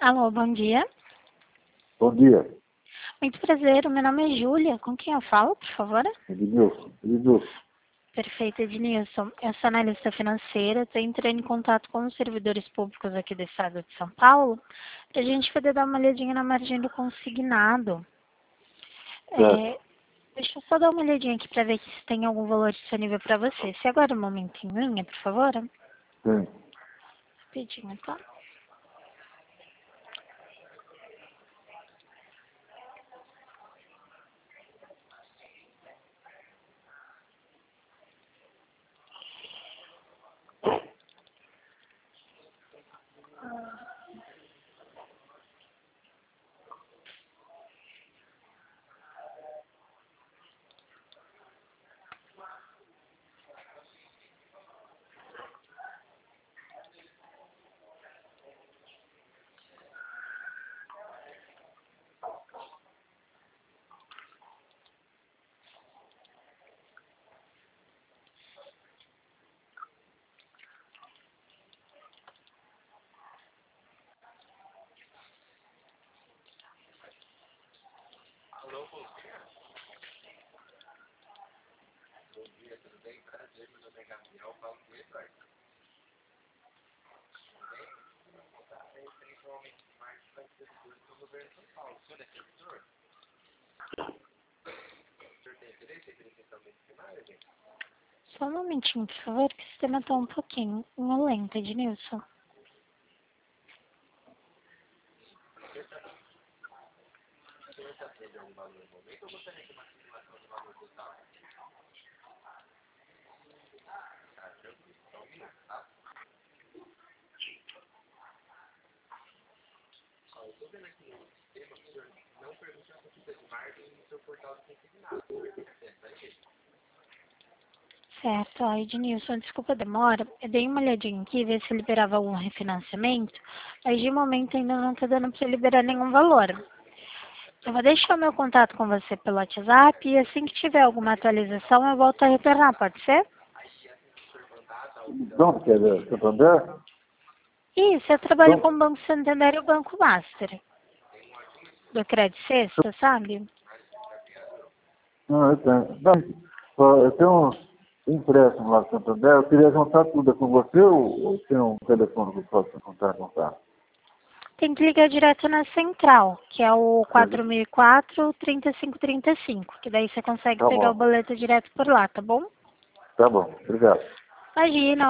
Alô, bom dia. Bom dia, Muito prazer, o meu nome é Júlia. Com quem eu falo, por favor? Ednilson. Ednilson. Perfeito, Ednilson. Eu sou analista financeira, estou entrando em contato com os servidores públicos aqui do estado de São Paulo, para a gente poder dar uma olhadinha na margem do consignado. Certo. Deixa eu só dar uma olhadinha aqui para ver se tem algum valor disponível para você. Se agora um momentinho, minha, por favor. Sim. Rapidinho, tá? Só um momentinho, por favor, que o sistema está um pouquinho lento, Ednilson. Certo, ó, Ednilson, desculpa a demora. Eu dei uma olhadinha aqui, ver se liberava algum refinanciamento, mas de momento ainda não está dando para liberar nenhum valor. Eu vou deixar o meu contato com você pelo WhatsApp e assim que tiver alguma atualização eu volto a retornar, pode ser? Então, quer dizer, Santander? Isso, eu trabalho com Então, o Banco Santander e o Banco Master, do Crédito Sexta, sabe? não, eu tenho. Não, eu tenho um empréstimo lá no Santander. Eu queria juntar tudo. É com você ou tem um telefone que eu posso contar? Tem que ligar direto na central, que é o Beleza. 4004-3535, que daí você consegue Tá pegar o bom. boleto direto por lá, tá bom? Tá bom. Obrigado. Imagina.